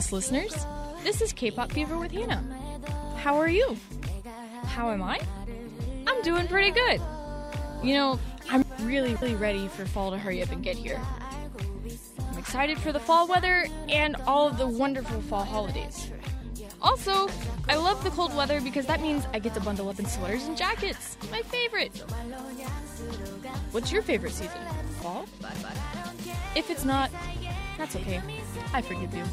Greetings, listeners. This is K-Pop Fever with Hannah. How are you? How am I? I'm doing pretty good. You know, I'm really ready for fall to hurry up and get here. I'm excited for the fall weather and all of the wonderful fall holidays. Also, I love the cold weather because that means I get to bundle up in sweaters and jackets. My favorite. What's your favorite season? Fall? If it's not, that's okay. I forgive you.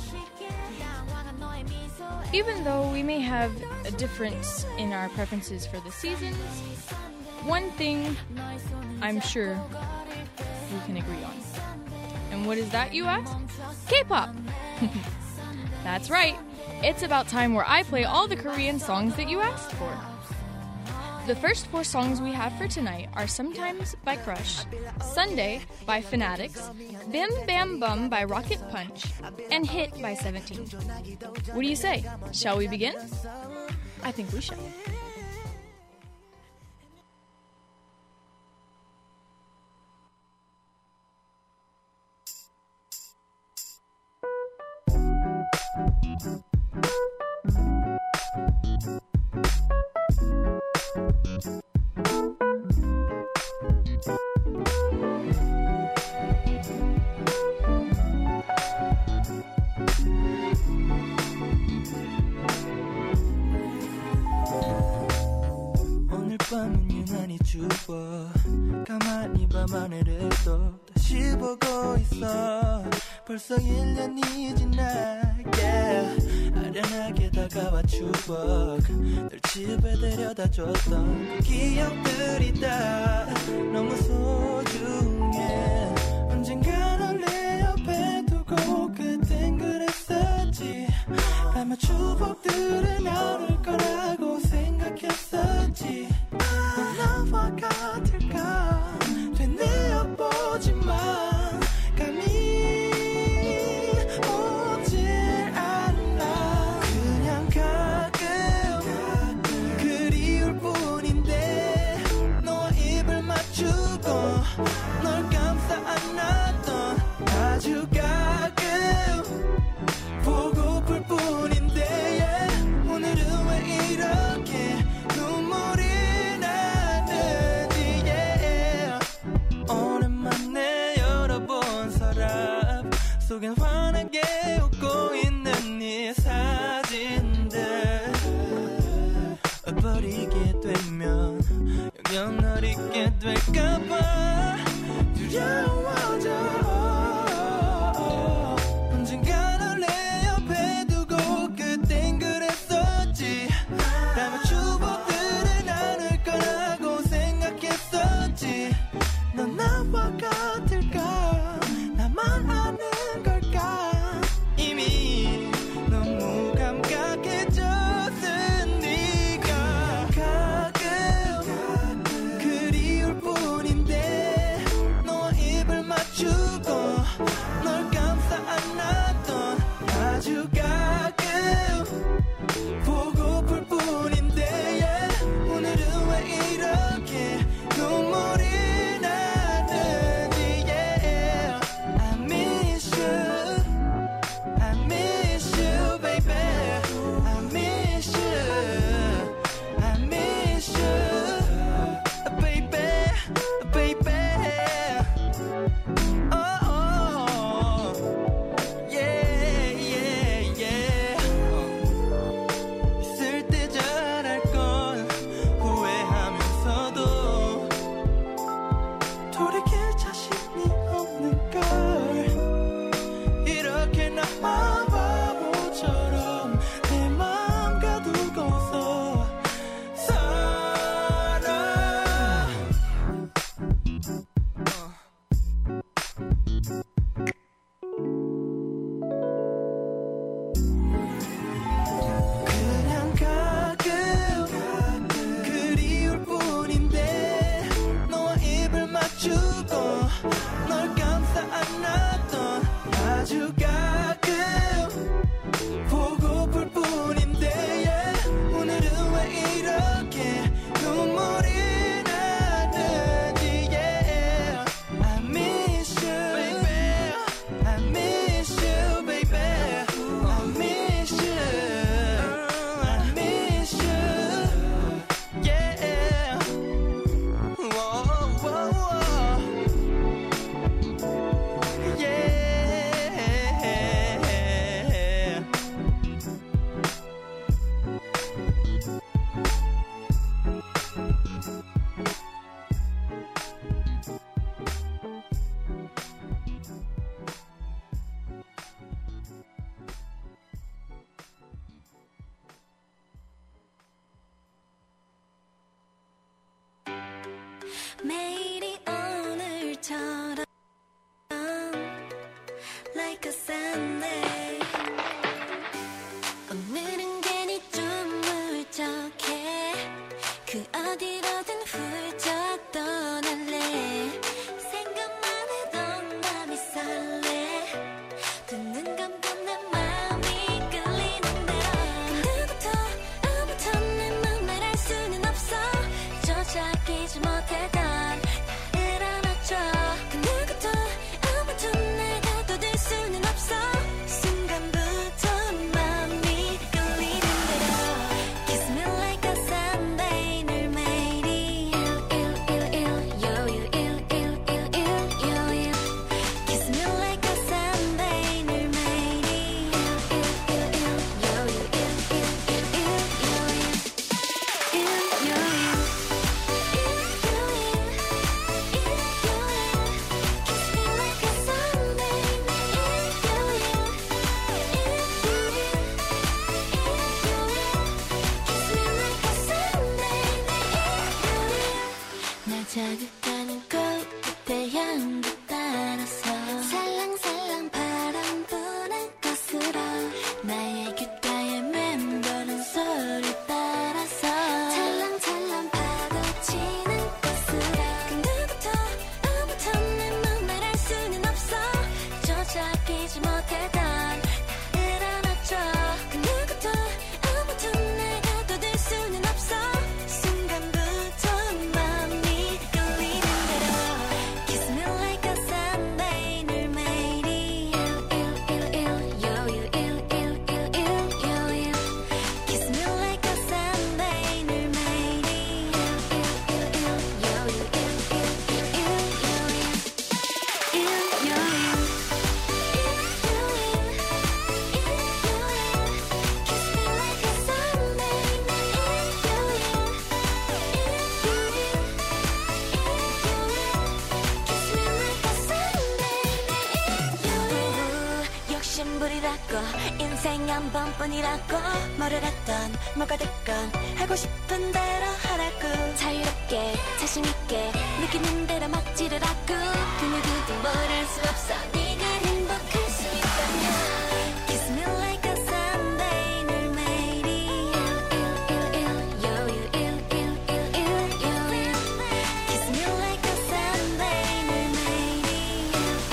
Even though we may have a difference in our preferences for the seasons, one thing I'm sure we can agree on. And what is that, you ask? K-pop! That's right. It's about time where I play all the Korean songs that you asked for. The first 4 songs we have for tonight are Sometimes by Crush, Sunday by Fanatics, Bim Bam Bum by Rocket Punch, and Hit by 17. What do you say? Shall we begin? I think we shall. 밤은 유난히 추워 가만히 밤하늘을 또 다시 보고 있어 벌써 1년이 지나 아련하게 다가와 추억 널 집에 데려다 줬던 그 기억들이 다 너무 소중해 언젠가 널 내 옆에 두고 그땐 그랬었지 아마 추억들을 나눌 거라고 생각했었지 나와 같을까 되뇌어보지만 감이 오질 않아 그냥 가끔 그리울 뿐인데 너와 입을 맞추고 널 감싸 안았던 아주 가끔 보고플 뿐인데 오늘은 왜 이렇게 눈물이 속엔 환하게 웃고 있는 네 사진들 버리게 되면 영영 널 잊게 될까봐 두려워져 언젠가 널 내 옆에 두고 그땐 그랬었지 라며 추억들을 나눌 거라고 생각했었지 넌 나와 같을까 나만 아는 이미 너무 감각해졌으니까 가끔 그리울 뿐인데 너와 입을 맞추고 널 감싸 안았던 아주 가끔 보고플 뿐인데 오늘은 왜 이렇게 눈물이 나는지 I miss you yeah. 나의 귓가에 맴도는 소리 따라서 찰랑찰랑 파도치는 곳으로 그 누구부터 내 맘을 알 수는 없어 조작이지 못했던 나를 안아줘 그 누구도 아무도 내가 더 될 수는 없어 순간부터 맘이 끌리는 대로 Kiss me like a Sunday 늘 매일이 Kiss me like a Sunday 늘 매일이 욕심부리라고 인생 한 번뿐이라고 뭐를 했던 뭐가 됐건 하고 싶은 대로 하라고 자유롭게 자신있게 느끼는 대로 막 지르라고 그 누구도 모를 수 없어 네가 행복할 수 있다면 Kiss me like a Sunday 늘 매일이 Kiss me like a Sunday 늘 매일이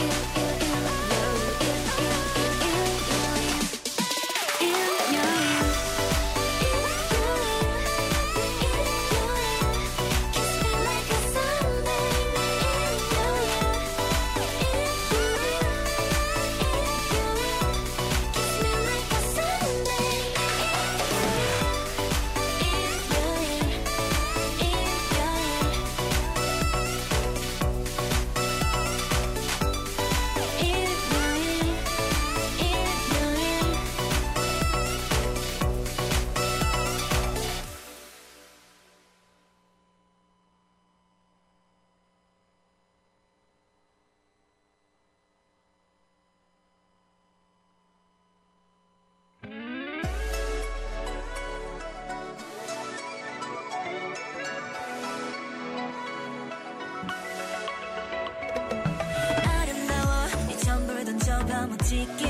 아름다워 네 전부를 던져봐 멋지게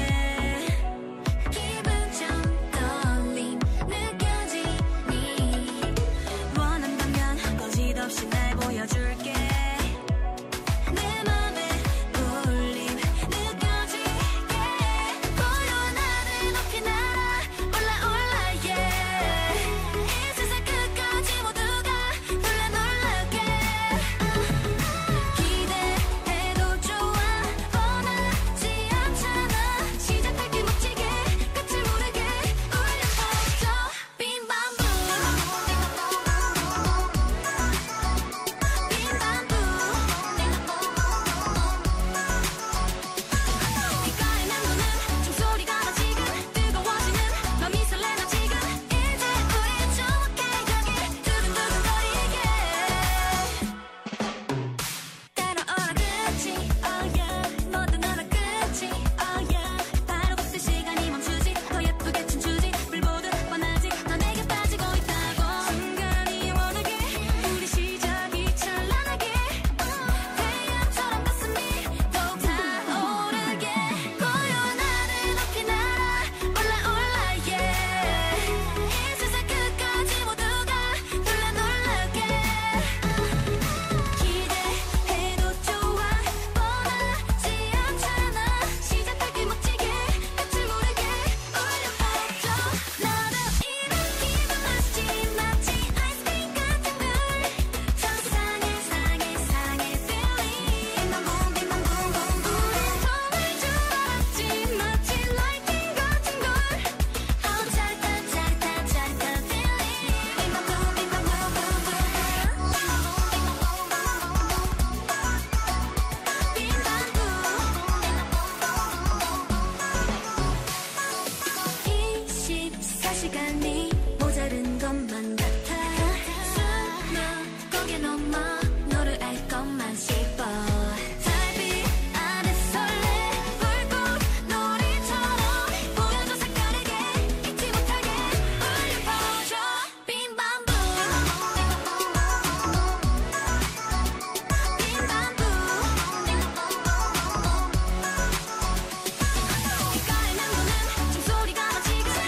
기분 좀 떨림 느껴지니 원한다면 거짓없이 날 보여줄게 내 맘에 울림 느껴지게 고요한 하늘 높이 날아 올라 yeah 이 세상 끝까지 모두가 놀라게 기대해도 좋아 뻔하지 않잖아 시작할 게 멋지게 끝을 모르게 울려퍼져 빈 밤부 귓가에 맴도는 종소리가 나 지금 뜨거워지는 맘이 설레나 지금 이제 우리 정확해 여기 두근두근거리게 때로 오라그치 oh yeah 뭐든 오라그치 oh yeah 바로 그때 시간이 멈추지 더 예쁘게 춤추지 불보듯 뻔하지 너 내게 빠지고 있다고 순간이 영원하게 우리 시작이 찬란하게 태양처럼 가슴이 더욱 타오르게 고요한 하늘 높이 날아 올라 yeah 이 세상 끝까지 모두가 놀라게 기대해도 좋아 뻔하지 않잖아 시작할 게 멋지게 끝을 모르게 울려퍼져 나도 이런 기분 맛있지 마치 아이스크림 같은 걸 상상해 feeling 빈만 붕붕붕 통할 줄 알았지 마치 라이팅 같은 걸 짜릿한 feeling 빈만 붕붕붕 빈만부 24시간이 모자른 것만 같아 숨어 고개 넘어 너를 알 것만 싶어 달빛 아래 설레 불꽃 놀이처럼 보여줘 색다르게 잊지 못하게 울려퍼져 빈 밤부 귓가에 맴도는 종소리가 나 지금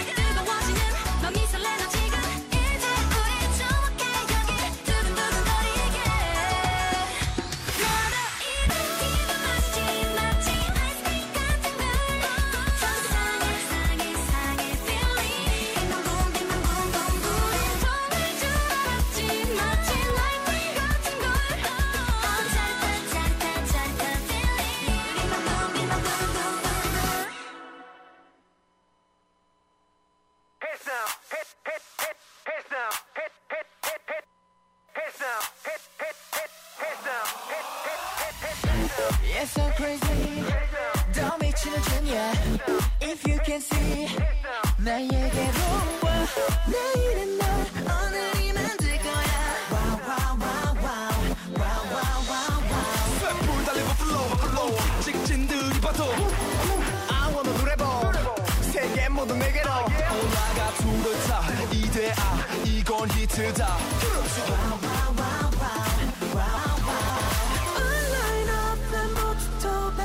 It's so crazy 더 미치는 중이야 If you can see 나에게로 와 내일은 널 오늘이면 될 거야 Wow wow wow wow Wow wow wow wow 쇠불 달리고 flow 직진들이 봐도 I wanna do 랩 세계 모두 내게로 올라가 둘을 타 이대야 이건 히트다 Wow wow wow wow Wow wow Online up and 모두 도배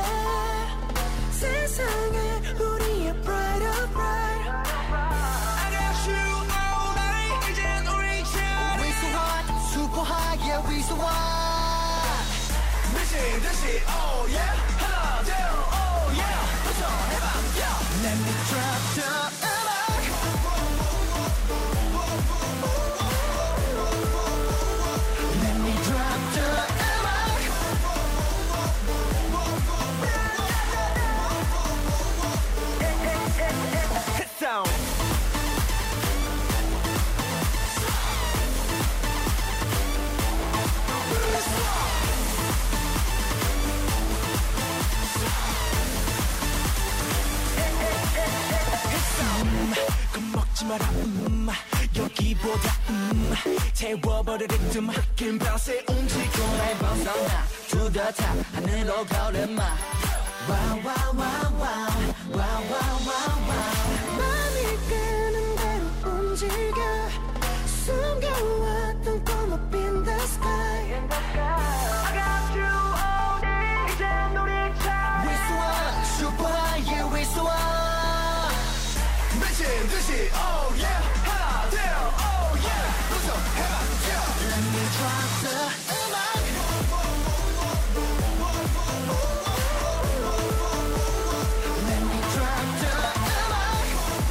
세상에 우리의 bright up bright I got you all night 이젠 우리 차례 We so hot super hot yeah we so hot 미친 듯이 oh yeah 하나 둘 oh yeah 도전해봐 yeah Let me drop the 음악 Let me drop the 음악 Hit sound 겁먹지 마라 여기보다 태워버릴 리듬 긴 밤새 움직여 날 벗어나 to the top 하늘로 걸음마 Wow wow wow wow Wow wow wow wow 맘이 끄는 대로 움직여 숨겨왔던 꿈 up in the sky I got you all day 이젠 우리 차례 We so hot super high yeah we so hot 미친 듯이 oh yeah 하나 둘 oh yeah 도전해봐 yeah Let me drop the 음악 Let me drop the 음악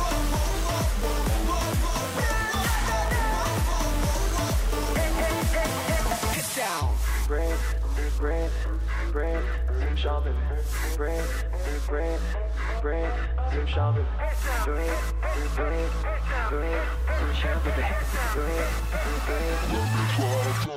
Hit down Breathe, breathe, breathe, some shopping. Breathe, breathe, breathe, some shopping. Breathe, breathe, breathe, some shopping. Breathe, breathe.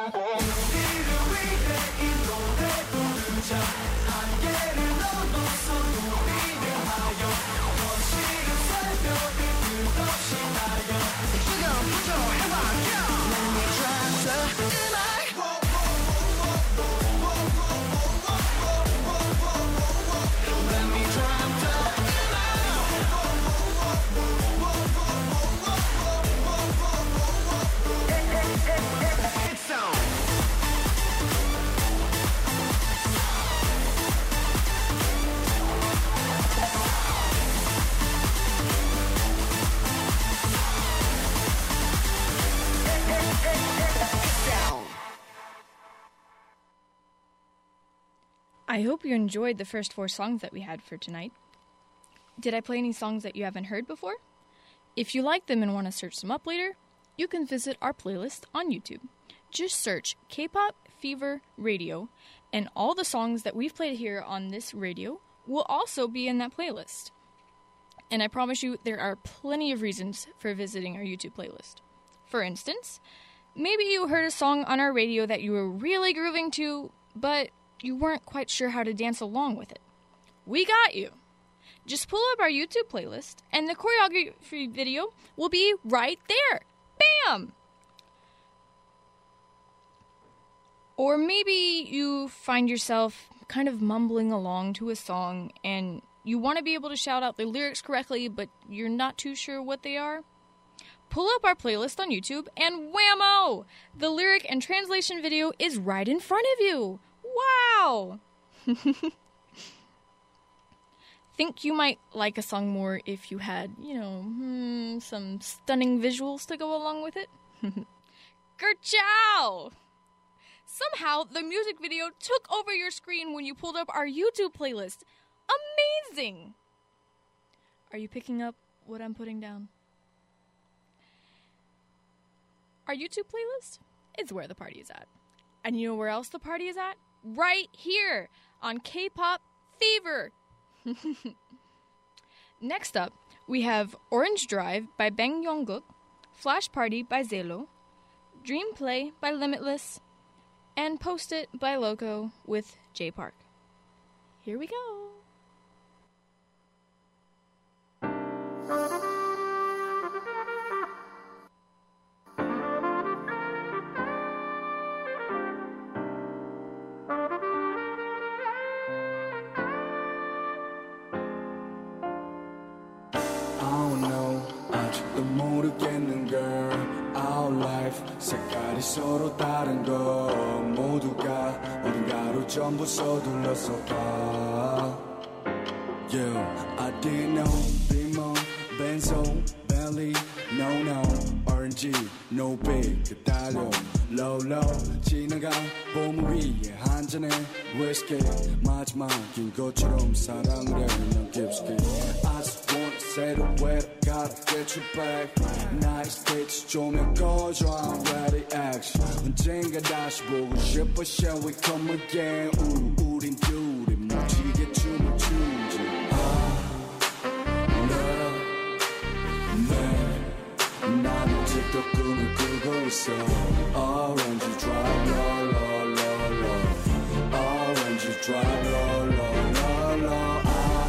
I hope you enjoyed the first 4 songs that we had for tonight. Did I play any songs that you haven't heard before? If you like them and want to search them up later, you can visit our playlist on YouTube. Just search K-Pop Fever Radio, and all the songs that we've played here on this radio will also be in that playlist. And I promise you, there are plenty of reasons for visiting our YouTube playlist. For instance, maybe you heard a song on our radio that you were really grooving to, but you weren't quite sure how to dance along with it. We got you! Just pull up our YouTube playlist, and the choreography video will be right there. Bam! Or maybe you find yourself kind of mumbling along to a song, and you want to be able to shout out the lyrics correctly, but you're not too sure what they are. Pull up our playlist on YouTube, and whammo! The lyric and translation video is right in front of you. Wow! Think you might like a song more if you had, some stunning visuals to go along with it? Gerchow! Somehow, the music video took over your screen when you pulled up our YouTube playlist. Amazing! Are you picking up what I'm putting down? Our YouTube playlist is where the party is at. And you know where else the party is at? Right here on K-Pop Fever. Next up, We have Orange Drive by Bang Yongguk, Flash Party by Zelo, Dream Play by Limitless, and Post It by Loco with J Park. Here we go. 색깔이 서로 다른 거 모두가 어딘가로 전부 서둘러서 봐 Yeah, I didn't know Bimo, Benzo, Belly No, no, RNG, no big 달려 Low, low, 지나가 봄 위에 한 잔의 whiskey 마지막인 것처럼 사랑을 해 난 깊숙이 I just want to say the way gotta get you back 나의 스테이지 조명 꺼줘 I'm ready action 언젠가 다시 보고 싶어 Shall we come again 우린 둘이 멋지게 춤을 추지 난 아직도 꿈을 꾸고 있어 Orange drive, low, low, low, low Orange drive, low, low, low, low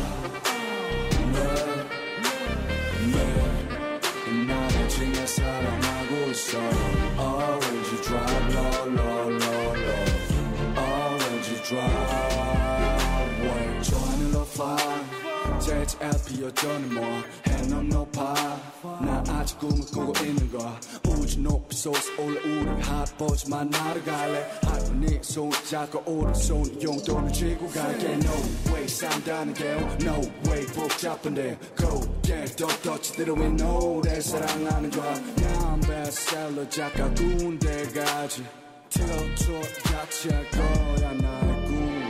난 아직 날 사랑하고 있어 Orange drive, low, low, low, low Orange drive, way 저 하늘로 fly JHLP 여전히 뭐 해넌 높아 나 아직 꿈을 꾸고 있는 거야 우주 높이 솟아 올라 우리 핫보지만 날아갈래 하루니 손 잡고 오른손 용돈을 쥐고 갈게 No way 산다는 게 No way 복잡한데 Go yeah 덕덕지대로 이 노래 사랑하는 거야 난 베스트셀러 작가 군대 가지 틀어줘 같이 할 거야 나의 꿈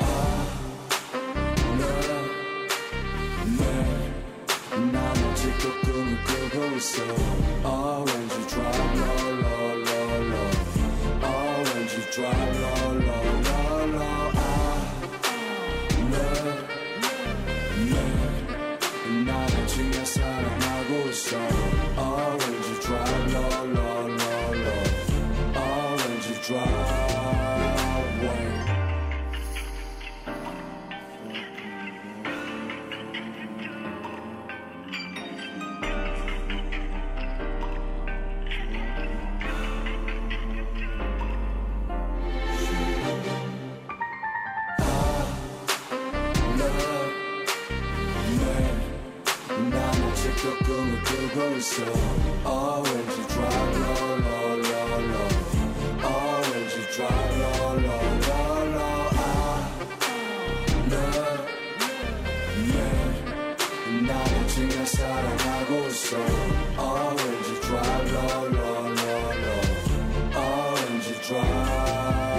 난 아직도 꿈을 꾸고 있어 Orange drive, low, low, low, low Orange drive, low, low, low, low 난 아직 날 사랑하고 있어 Orange drive, low, low, low, low Orange drive 아직도 꿈을 꾸고 있어 Orange drive, low, low, low, low Orange drive, low, low, low, low 난 아직 날 사랑하고 있어 Orange drive, low, low, low, low Orange drive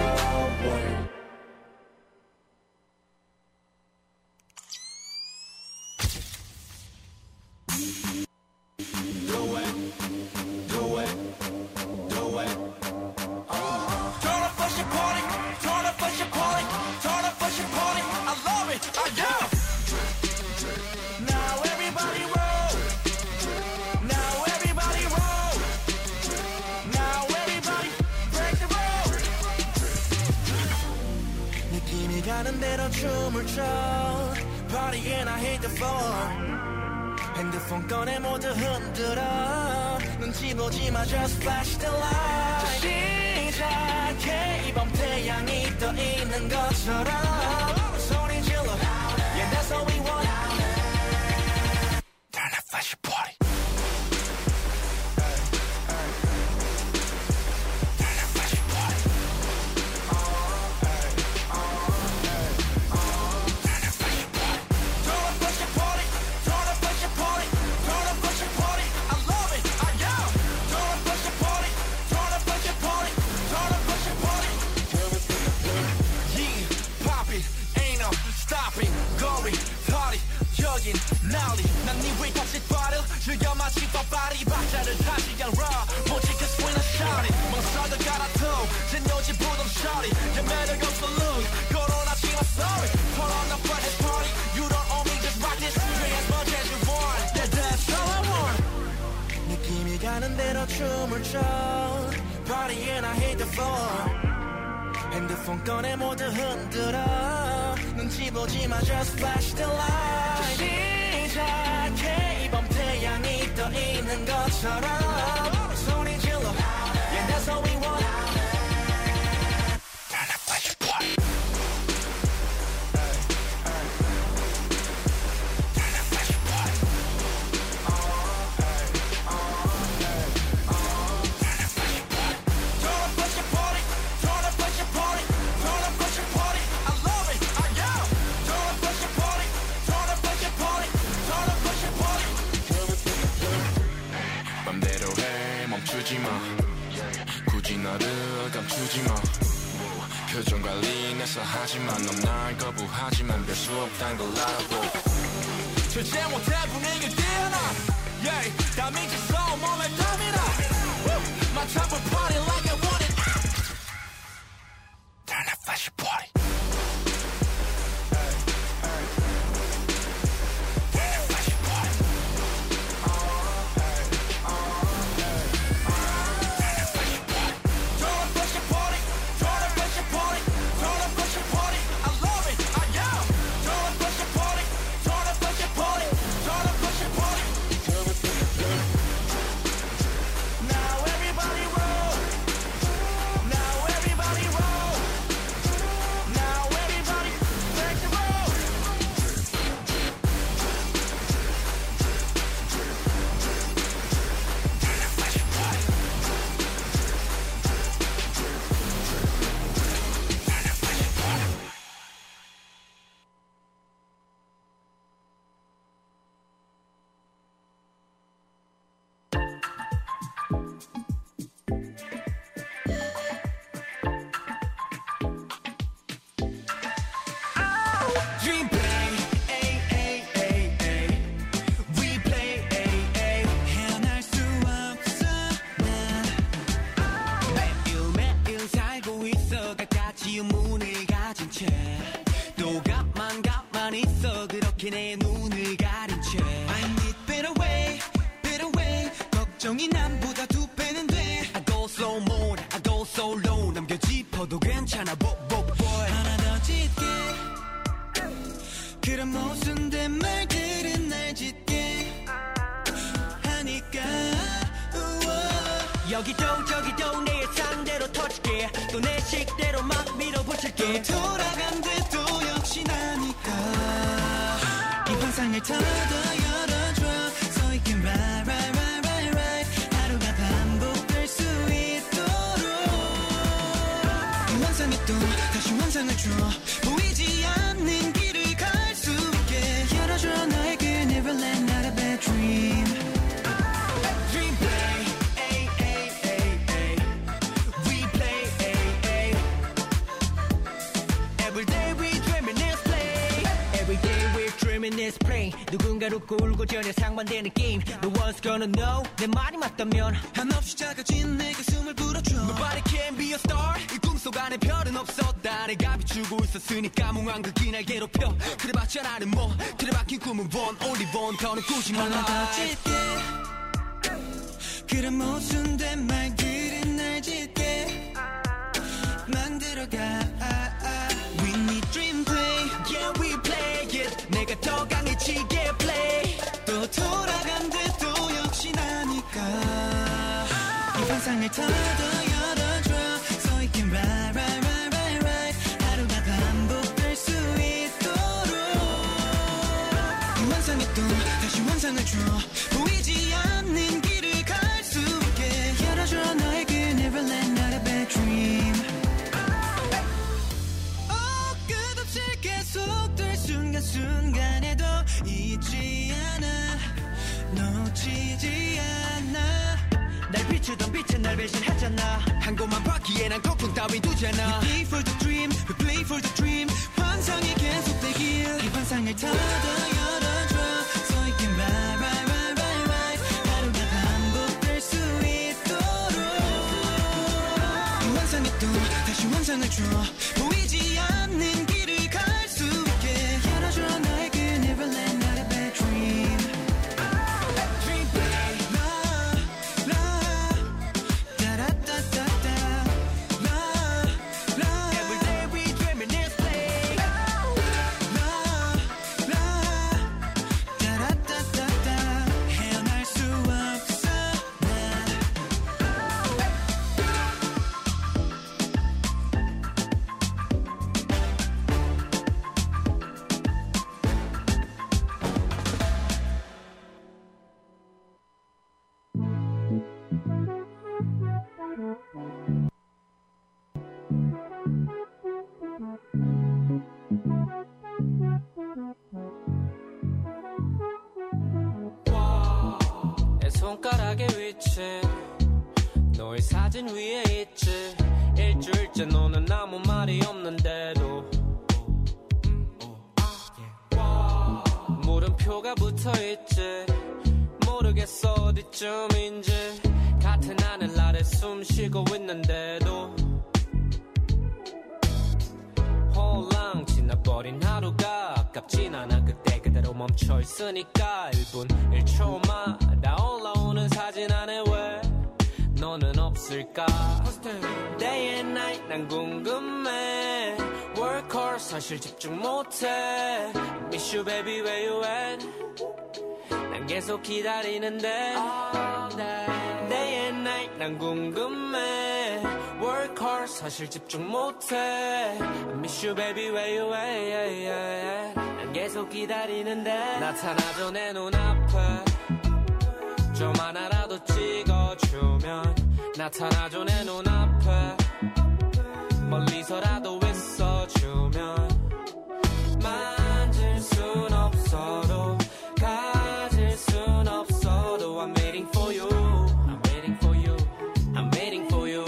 가는 대로 춤을 춰 Party and I hit the floor 핸드폰 꺼내 모두 흔들어 눈치 보지 마 just flash the light 시작해 이번 태양이 떠 있는 것처럼 소리 질러 Yeah that's all we want Turn up flash your party 하는 대로 춤을 춰 Party and I hit the floor 핸드폰 꺼내 모두 흔들어 눈치 보지 마 just flash the light 시작해 이번 태양이 떠 있는 것처럼 소리 질러 Yeah that's all we want Turn up flash party Turn up flash party 멈추지마 굳이 나를 감추지마 표정 관리 내서 하지만 넌 날 거부하지만 별 수 없단 걸 알아보 주제 못해 분위기 띄어나 yeah, 다 미쳤어 몸에 땀이 나 My type of party like I want it Turn up flash party 내 눈을 가린 채 I need better way 걱정이 남보다 두 배는 돼 I go slow mode I go so low 남겨 짚어도 괜찮아 boy 하나 더 짙게 그런 모순된 말들은 날 짙게 하니까 여기도 저기도 내 예상대로 터질게 또 내 식대로 막 밀어붙일게 또 돌아간대도 역시 나니까 환상을 더 열어줘 So you can ride 하루가 반복될 수 있도록 환상이 또 다시 환상을 줘 보이지 않는 길을 갈 수 있게 열어줘 너에게 Neverland not a bad dream Dream play We play Every day we dream and let's play Every day we dreaming is praying 누군가로 꿀고 전혀 상반되는 게임 No one's gonna know 내 말이 맞다면 한없이 작아진 내 가슴을 불어줘 Nobody can be a star 이 꿈속 안에 별은 없었다 내가 비추고 있었으니까 몽환 그 길 날 괴롭혀 그래봤자 나는 뭐 틀에 박힌 꿈은 one only one 더는 꾸지 마 하나 더 짙게 그런 모순된 말들은 날 짙게 만들어가 We need dream play Yeah we play it 내가 더 강해지게 play 또 돌아간대도 역시 나니까 이 환상을 더 열어줘 So you can ride 하루가 반복될 수 있도록 이 환상이 또 다시 환상을 줘 보이지 않는 길을 갈 수 있게 열어줘 너에게 Neverland not a bad dream 끝없이 계속될 순간순간에도 잊지 않아 놓치지 않아 날 비추던 빛은 날 배신했잖아 한 곳만 봤기에 난 거품 따윈 두잖아 We play for the dream We play for the dream 환상이 계속되길 이 환상을 더 열어줘 So you can ride 하루가 반복될 수 있도록 이 환상이 또 다시 환상을 줘 보이지 않는 길을 갈 수 있게 열어줘 너에게 Neverland not a bad dream Dream play love 내 손가락의 위치 너의 사진 위에 있지 일주일째 너는 아무 말이 없는데도 물음표가 붙어있지 모르겠어 어디쯤인지 같은 하늘 아래 숨 쉬고 있는데도 홀랑 지나버린 하루가 아깝진 않아 그때 그대로 멈춰있으니까 1분 1초마다 올라오는 사진 안에 왜 너는 없을까 Day and night 난 궁금해 Work hard 사실 집중 못해 Miss you baby where you at 난 계속 기다리는데 All day and night 난 궁금해 Work hard 사실 집중 못해 I miss you baby where you at 난 계속 기다리는데 나타나줘 내 눈앞에 좀 하나라도 찍어주면 나타나줘 내 눈앞에 멀리서라도 있어주면 만질 순 없어도 가질 순 없어도 I'm waiting for you I'm waiting for you I'm waiting for you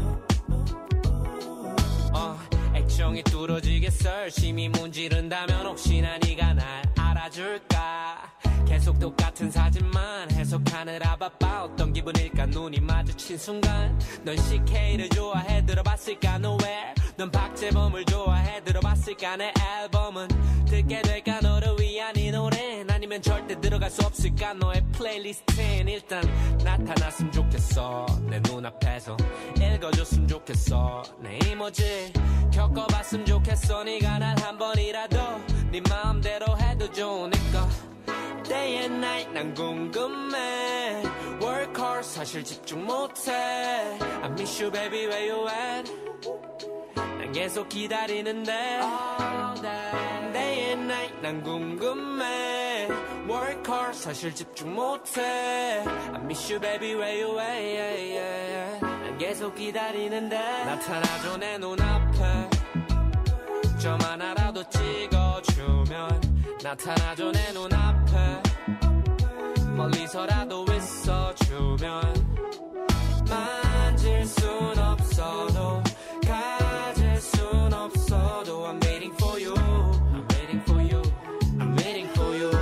액정이 뚫어지겠어 열심히 문지른다면 혹시나 네가 날 알아줄까 계속 똑같은 사진만 해석하느라 바빠 어떤 기분일까 눈이 마주친 순간 넌 CK를 좋아해 들어봤을까 nowhere 넌 박재범을 좋아해 들어봤을까 내 앨범은 듣게 될까 너를 위한 이 노래 아니면 절대 들어갈 수 없을까 너의 플레이리스트엔 일단 나타났으면 좋겠어 내 눈앞에서 읽어줬으면 좋겠어 내 이모지 겪어봤으면 좋겠어 네가 날 한 번이라도 네 마음대로 해도 좋으니까 Day and night 난 궁금해 Work hard 사실 집중 못해 I miss you baby where you at 난 계속 기다리는데 All day and night 난 궁금해 Work hard 사실 집중 못해 I miss you baby where you at 난 계속 기다리는데 나타나줘 내 눈앞에 점 하나라도 찍어주면 나타나줘 내 눈앞에 멀리서라도 있어주면 만질 순 없어도 가질 순 없어도 I'm waiting for you I'm waiting for you I'm waiting for you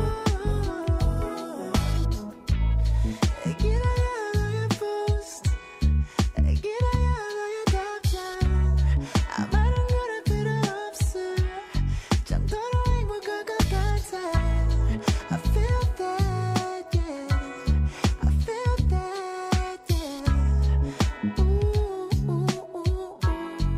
기다려 너의 post 기다려 너의 답장 아무런 거라 필요 없어 정도로 행복할 것 같아 I feel that yeah I feel that yeah ooh, ooh, ooh, ooh.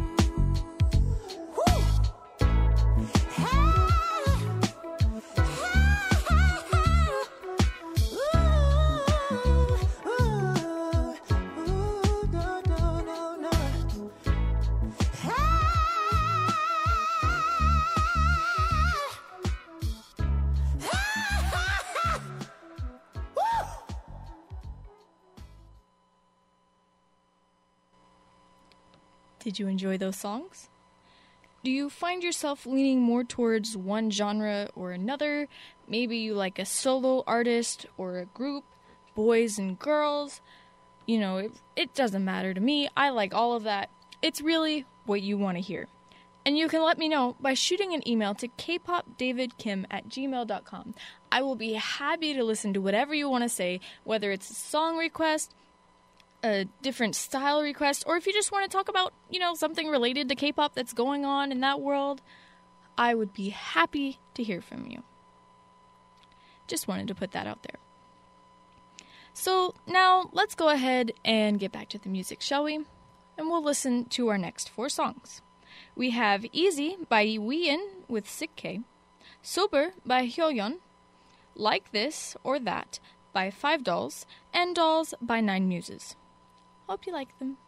Did you enjoy those songs? Do you find yourself leaning more towards one genre or another? Maybe you like a solo artist or a group, boys and girls. You know, it doesn't matter to me. I like all of that. It's really what you want to hear. And you can let me know by shooting an email to kpopdavidkim@gmail.com. I will be happy to listen to whatever you want to say, whether it's a song request, a different style request, or if you just want to talk about, you know, something related to K-pop that's going on in that world, I would be happy to hear from you. Just wanted to put that out there. So now let's go ahead and get back to the music, shall we? And we'll listen to our next 4 songs. We have Easy by Wheein with Sick K, Sober by Hyoyeon, Like This or That by 5 Dolls, and Dolls by 9 Muses. Hope you like them.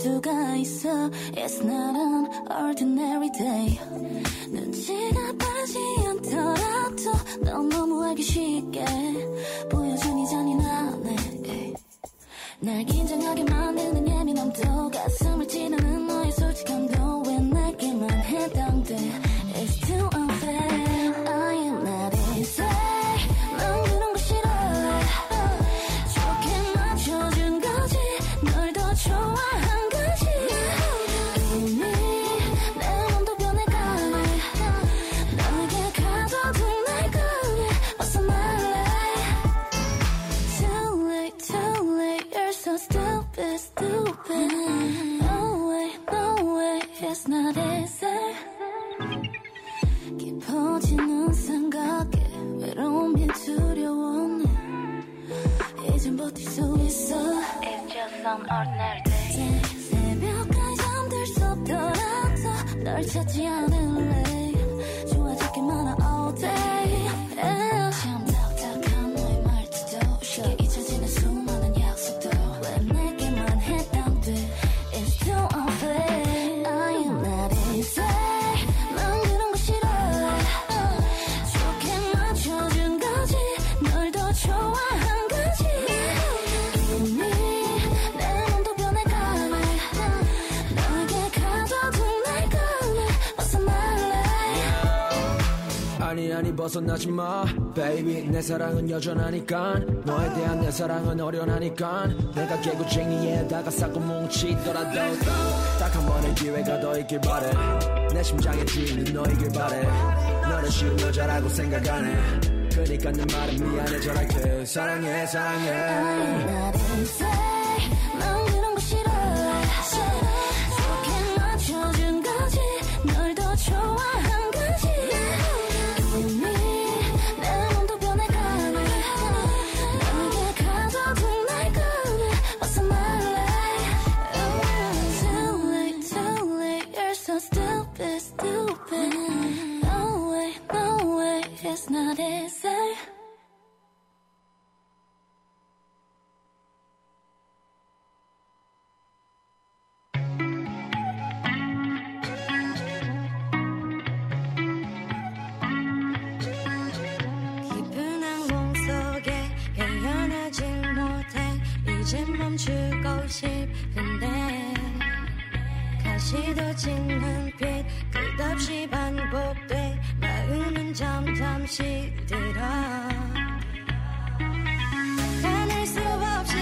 수가 있어. It's not an ordinary day. 눈치가 빠르지 않더라도 넌 너무 알기 쉽게 보여주니 잔인하네. 날 긴장하게 만드는 예민함도 가슴을 찌르는 너의 솔직함도 왜 내게만 해당돼. It's too unfair. I am not easy. 난 그런 거 싫어. 좋게 맞춰준 거지. 널 더 좋아한 거지. 이미 내 몸도 변해가네. 너에게 가둬둔 날 꺼내 벗어날래. Too late, too late. You're so stupid, stupid. No way, no way. It's not easy. 깊어지는 생각에 외로움이 두려워네. 이젠 버틸 수 있어. It's just some ordinary day. 새벽까지 잠들 수 없더라도 널 찾지 않을래. 좋아졌기만 한 all day. 참 딱딱한 너의 말투도 쉽게 잊혀지는 수많은 약속도 왜 내게만 해당돼. It's too unfair. I am not easy. 난 그런 거 싫어. 좋게 맞춰준 거지. 널 더 좋아한 거지. 이미 내 몸도 변해가네. 너에게 가둬둔 날 꺼내 벗어날래. 아니 벗어나지 마 baby. 내 사랑은 여전하니까. 너에 대한 내 사랑은 어련하니까. 내가 개구쟁이에다가 싹고 뭉치더라도 딱 한 번의 기회가 더 있길 바래. 내 심장의 주인은 너이길 바래. 너를 쉬운 여자라고 생각 안 해. 그니까 내 말은 미안해 전할게. 사랑해 사랑해. I'm not easy. 난 그런 거 싫어. 좋게 맞춰준 거지. 널 더 좋아한 거지. 이미 내 몸도 변해가네. 너에게 가둬둔 날 꺼내 벗어날래. Too late, too late. You're so stupid, stupid. No way, no way. It's not easy. 깊은 항공 속에 헤어나질 못해. 이제 멈추고 싶은데 가시도 지는 빛 끝없이 반복돼. 마음은 점점 시들어. 가늘 수 없이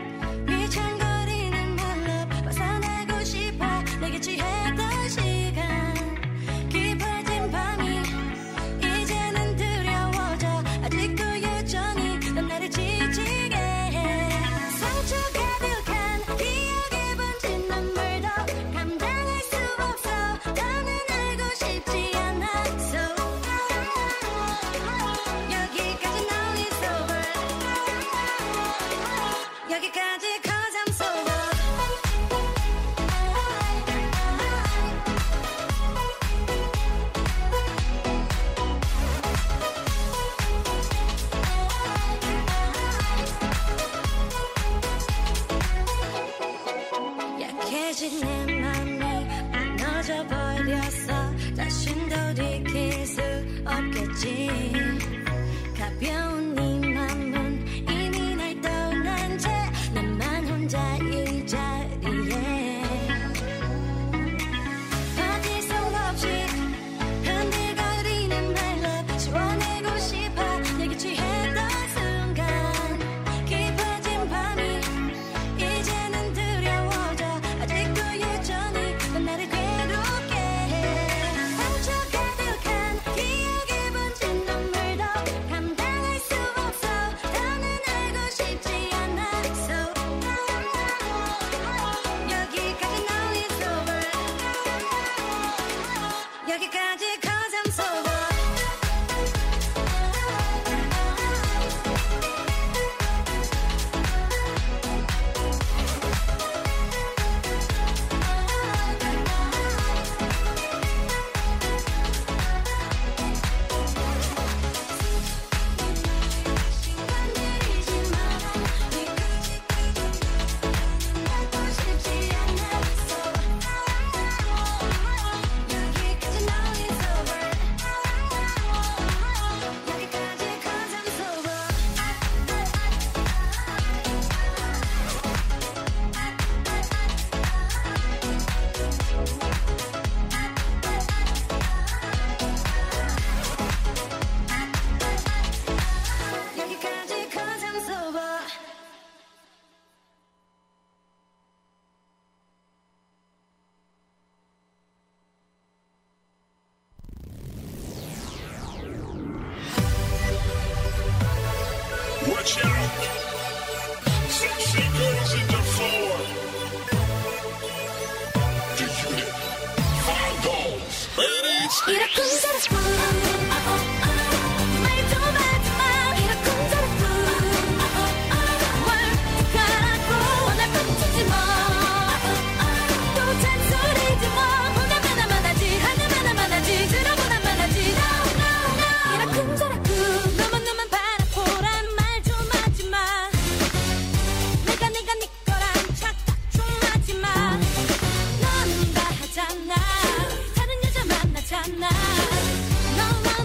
휘청거리는 말로 벗어나고 싶어. 내게 취했던 시간 깊어진 밤이 이제는 두려워져. 아직도 여전히 넌 나를 지치게 해. 상처 가득한 기억에 번진 눈물도 감당할 수 없어. 더는 알고 싶지 않아. So 여기 Sexy girls in the floor. The unit. Find those. Ladies. 이라쿵저라쿵 말도 마지마 이라쿵저라쿵 뭘 가라고 날 멈추지 마 또 잔소리지 마 보나마나 많아지 하나마나 많아지 들어보나 많아지 이라쿵저라쿵 너만 바라보란 말 좀 하지마 내가 네 거란 착각 좀 하지마 넌 다 하잖아 다른 여자 만나잖아 너와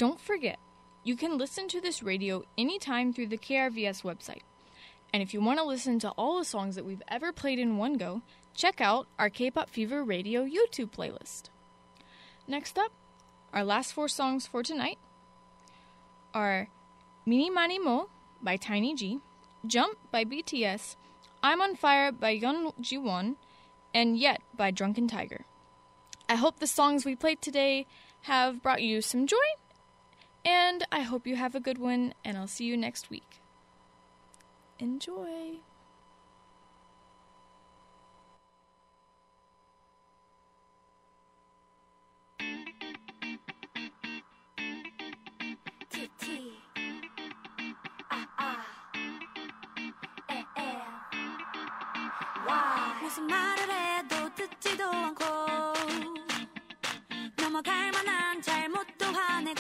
Don't forget, you can listen to this radio anytime through the KRVS website. And if you want to listen to all the songs that we've ever played in one go, check out our K-Pop Fever Radio YouTube playlist. Next up, our last 4 songs for tonight are Mini Mani Mo by Tiny G, Jump by BTS, I'm on Fire by Yeon Ji-won, and Yet by Drunken Tiger. I hope the songs we played today have brought you some joy, and I hope you have a good one, and I'll see you next week. Enjoy! 무슨 말을 해도 듣지도 않고 넘어갈 만한 잘못도 화내고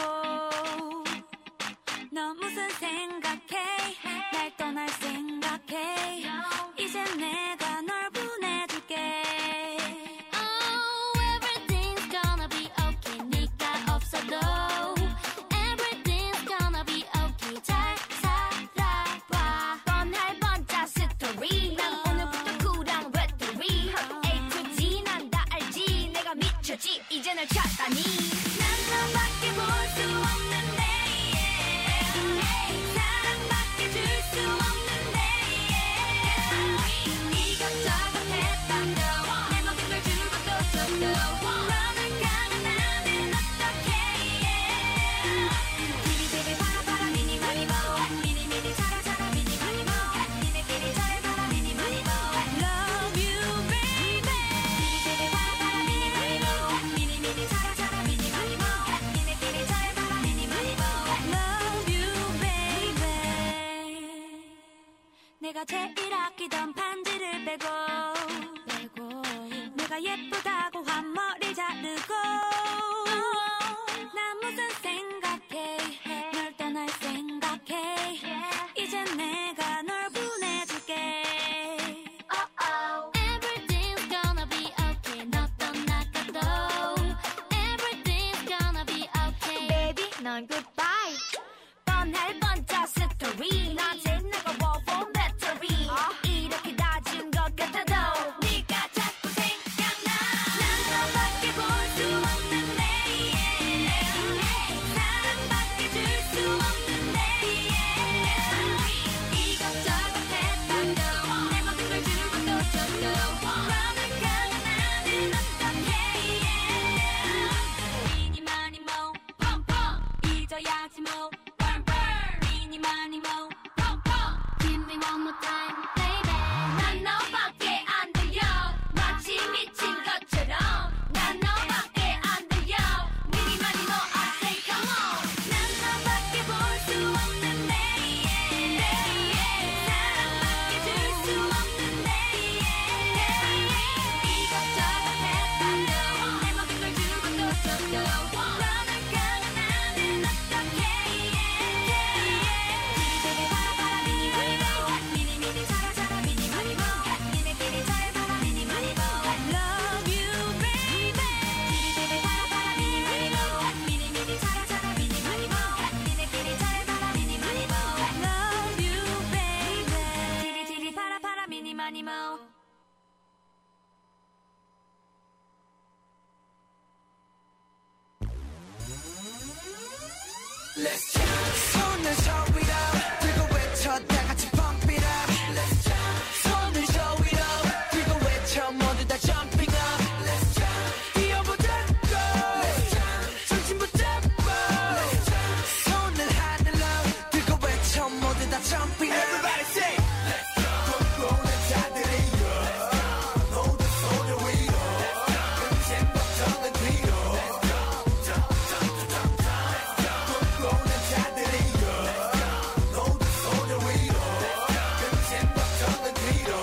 너 무슨 생각해 날 떠날 생각해 이제 내가 널 보내줄게 Oh everything's gonna be okay 네가 없어도 Everything's gonna be okay 잘 살아봐 뻔할 번짜 스토리 난 오늘부터 쿨한 외톨이 A to Z 난 다 알지 내가 미쳤지 이제 널 찾다니 난 너밖에 볼 수 없는데 사랑밖에 줄 수 없는데 이것저것 했던 거 내 모든 걸 주고 또 줬어 너를 향한 나는 어떡해 비비비비 바라바라 미니 마니 모 미니 미니 자라자라 미니 마니 모 니네끼리 잘해봐라 미니 마니 모 Love you baby 비비비비 바라바라 미니 마니 모 미니 미니 자라자라 미니 마니 모 니네끼리 잘해봐라 미니 마니 모 Love you baby 내가 제일 아끼던 반지를 빼고 내가 예쁘다고 한 머리 자르고 나 무슨 생각해 널 떠날 생각해 이제 내가 널 보내줄게 Everything's gonna be okay 너 떠나가도 Everything's gonna be okay Baby 넌 goodbye 뻔할 번짜 스토리 낮에 내가 워폰 배터리 이렇게 낮은 것 같아도 네가 자꾸 생각나 난 너밖에 볼 수 없는데 사랑밖에 줄 수 없는데 이것저것 했던 거 내 모든 걸 주고 또 줬어 너를 향한 나는 어떡해 미니 마니 모 펑펑 잊어야지 뭐 미니 마니 모 펑펑 Give me one more time baby 난 너밖에 안 들려 마치 미친 것처럼 난 너밖에 안 들려 미니 마니 모 I say come on 난 너밖에 볼 수 없는데 사랑밖에 줄 수 없는데 이것저것 했던 거내 모든 걸 주고 또 줬어 너를 향한 나는 어떡해 비비비비 바라바라 미니 마니 모 미니 미니 자라자라 미니 마니 모 니네끼리 잘해봐라 미니 마니 모 Love you baby 비비비비 바라바라 미니 마니 모 미니 미니 자라자라 미니 마니 모 니네끼리 잘해봐라 미니 마니 모 Love you baby 지리지리 바라바라 미니 마니 모 Let's jump 손을 저 위로 들고 외쳐 다 같이 pump it up Let's jump 손을 저 위로 들고 외쳐 모두 다 jumping up Let's jump 뛰어보자고 Let's jump 정신 붙잡고 Let's jump 손을 하늘로 들고 외쳐 모두 다 jumping up Everybody say Let's jump 꿈꾸는 자들이여 모두 손을 위로 금세 걱정은 뒤로 꿈꾸는 자들이여 모두 손을 위로 금세 걱정은 뒤로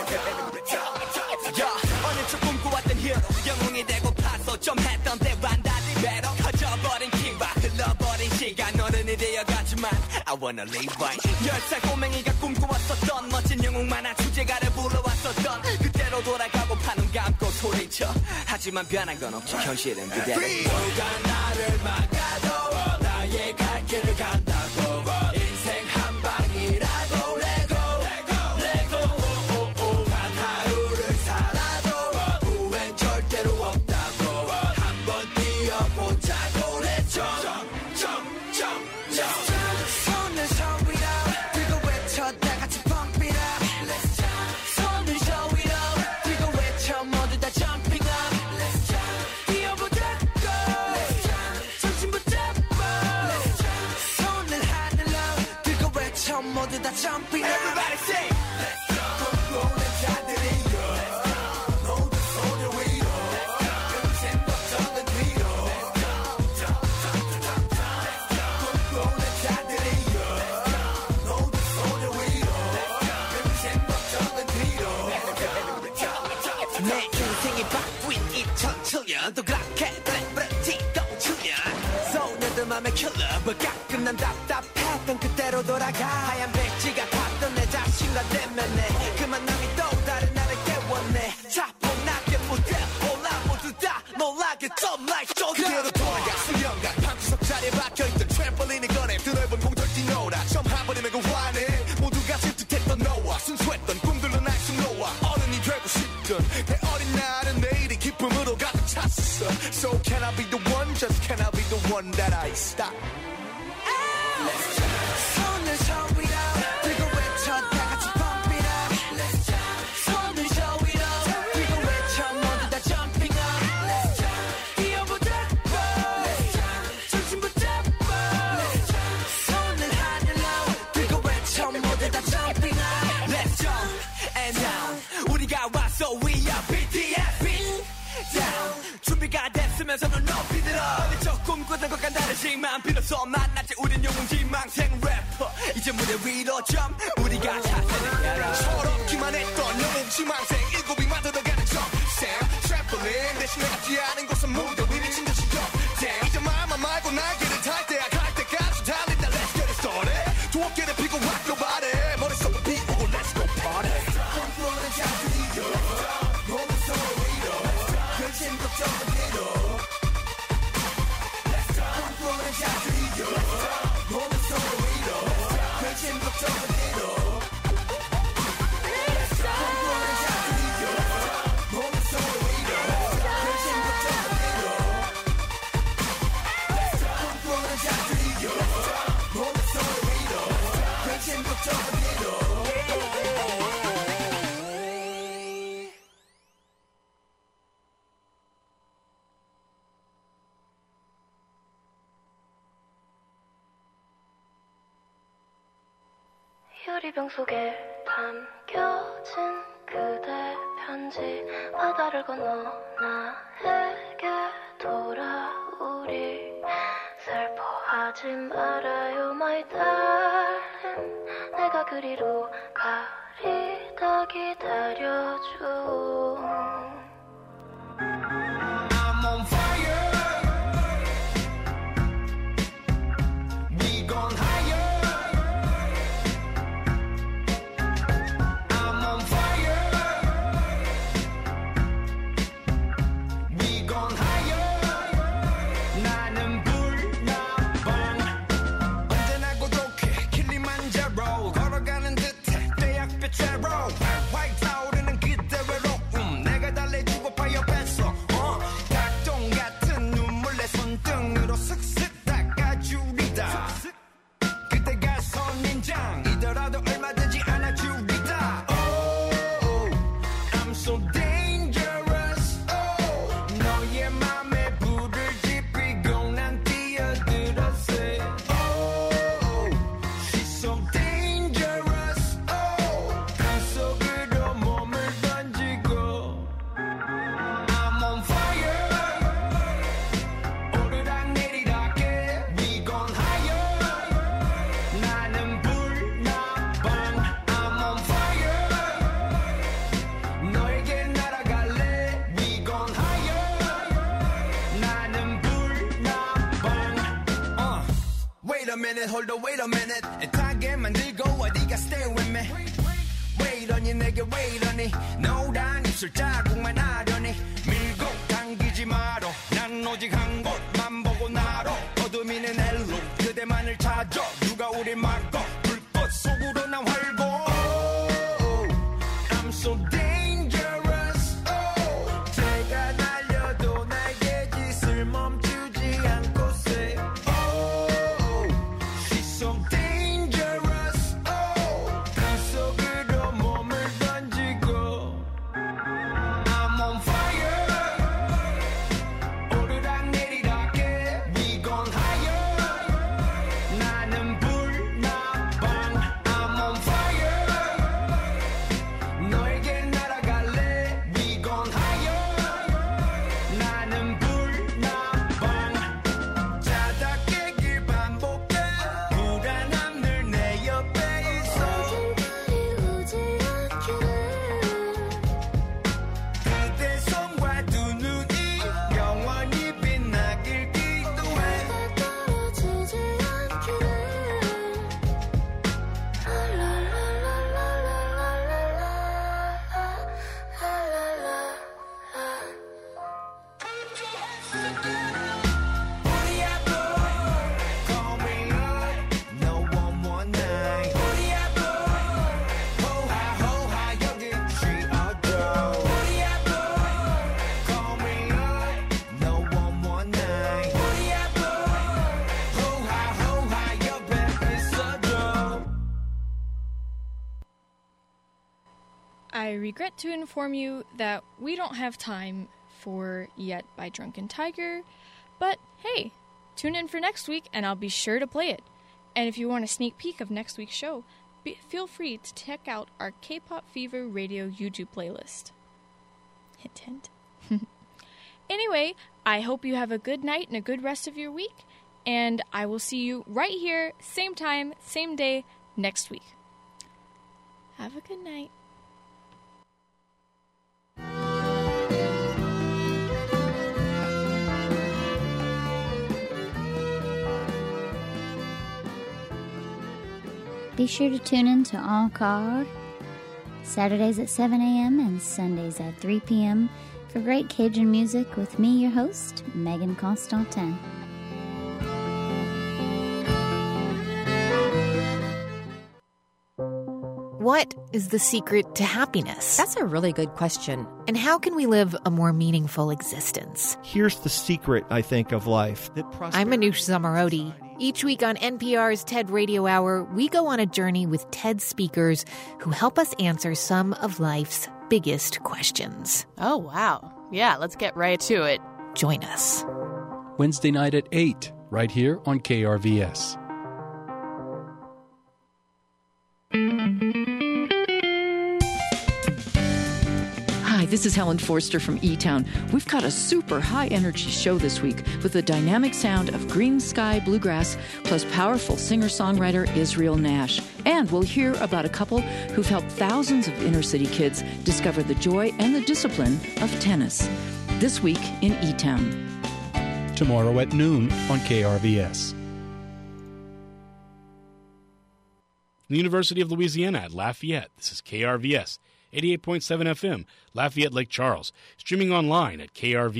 어느 쪽 꿈꿔왔던 히어로 영웅이 되고 파서 좀 했던 때와 달리 배로 커져버린 키와 흘러버린 시간 어른이 되어가지만 I wanna live right 10살 꼬맹이가 꿈꿔왔었던 멋진 영웅 만화 주제가를 불러왔었던 그때로 돌아가고 파눈 감고 소리쳐 하지만 변한 건 없지 현실은 그대로 누가 나를 막아도 나 나의 갈 길을 간다고 인생 한 방이라고 레고 단 하루를 살아도 후회는 절대로 없다고 한번 뛰어보자고 렛츠 손을 저 위로 들고 외쳐 다 같이 pump it up Let's jump 손을 저 위로 들고 외쳐 모두 다 jumping up Let's jump 뛰어보자고 Let's jump 정신 붙잡고 Let's jump 손을 하늘로 들고 외쳐 모두 다 jumping up Everybody say Let's jump 꿈꾸는 자들이여 모두 손을 위로 끝은 걱정은 뒤로 꿈꾸는 자들이여 모두 손을 위로 끝은 걱정은 뒤로 내 인생이 바뀐 2007년 또 그렇게 브레티고 7년 소녀들 맘에 킬러 가끔 난 답답했던 그때로 돌아가 하얀 백지가 탔던 내 자신과 대면해 그 만남이 또 다른 나를 깨웠네 차분하게 무대 올라 모두 다 놀라게 좀 like 그대로 돌아가 수영가 방구석 자리에 박혀있던 트램펄린을 꺼내 드넓은 공들 뛰노라 처음 한 번이면 그 화내 모두가 질투했던 너와 순수했던 꿈들로 날 숨놓아 어른이 되고 싶던 내 어린 날은 내일이 기쁨으로 가득 찼어 So can I be the one just can I be the one that I stop Let's jump 손을 저 위로 들고 외쳐 다 같이 pump it up Let's jump 손을 저 위로 들고 외쳐 모두 다 jumping up Let's jump 뛰어보자고 Let's jump 정신 붙잡고 Let's jump 손을 하늘로 들고 외쳐 모두 다 jumping up Let's jump and down 우리가 왔어 we are BTS down 준비가 됐으면 손을 높이 들어 저 꿈꾸던 것과 다르지만 비로소 만났지 우린 영웅지망생 래퍼 이제 무대 위로 점 우리가 차세는 야라 서럽기만 했던 영웅지망생 일곱이만 들어가는 점생 트램펄린 대신 내가 뛰어하는 곳은 무대 위 미친 듯이 점생 이제 마음만 말고 날개를 탈 때야 갈 때까지 달린다 Let's get it started 두 어깨를 피고 학교 발에 머릿속을 비우고 Let's go party 꿈꾸는 자들이여 몸은 서로 위로 근심 걱정은 뒤로 꿈꾸는 자들이여 몸은 서로 위로 근심 걱정은 뒤로 꿈꾸는 자들이여 몸은 서로 위로 근심 걱정은 뒤로 꿈꾸는 자들이여 몸은 서로 위로 근심 걱정은 뒤로 유리병 속에 담겨진 그대 편지 바다를 건너 나에게 돌아오리 슬퍼하지 말아요 my darling 내가 그리로 가리다 기다려줘 I'm on fire We gon' higher I'm on fire We gon' higher 나는 불나방 언제나 고독해 킬리만자로 걸어가는 듯해 떼약볕으로 활활 타오르는 그대 외로움 내가 달래주고 파여 뺐어 닭똥 같은 눈물 내 손등으로 슥슥 닦아주리다 그때가 선인장이더라도 얼마든지 안아주리다 Oh, I'm so dangerous Oh, 너의 맘에 불을 지피고 난 뛰어들었어 Oh, she's so dangerous Oh, 그 속으로 몸을 던지고 I'm on fire 오르락 내리락해 We gon' higher 나는 불나방 I'm on fire 너에게 날아갈래 We gon' higher 나는 불나방 Wait a minute hold on wait a minute 타게 만들고 어디가 stay with me 왜 이러니 내게 왜 이러니 노란 입술 자국만 하려니 밀고 당기지 마로 난 오직 한 곳만 보고 나로 어둠이는 엘로 I regret to inform you that we don't have time for Yet by Drunken Tiger, but hey, tune in for next week and I'll be sure to play it. And if you want a sneak peek of next week's show, feel free to check out our K-Pop Fever Radio YouTube playlist. Hint, hint. Anyway, I hope you have a good night and a good rest of your week, and I will see you right here, same time, same day, next week. Have a good night. Be sure to tune in to Encore, Saturdays at 7 a.m. and Sundays at 3 p.m. for great Cajun music with me, your host, Megan Constantin. What is the secret to happiness? That's a really good question. And how can we live a more meaningful existence? Here's the secret, I think, of life. I'm Manoush Zomorodi. Each week on NPR's TED Radio Hour, we go on a journey with TED speakers who help us answer some of life's biggest questions. Oh, wow. Yeah, let's get right to it. Join us. Wednesday night at 8, right here on KRVS. Hi, this is Helen Forster from E-Town. We've got a super high-energy show this week with the dynamic sound of Green Sky Bluegrass plus powerful singer-songwriter Israel Nash. And we'll hear about a couple who've helped thousands of inner-city kids discover the joy and the discipline of tennis. This week in E-Town. Tomorrow at noon on KRVS. The University of Louisiana at Lafayette. This is KRVS, 88.7 FM, Lafayette, Lake Charles. Streaming online at KRVS.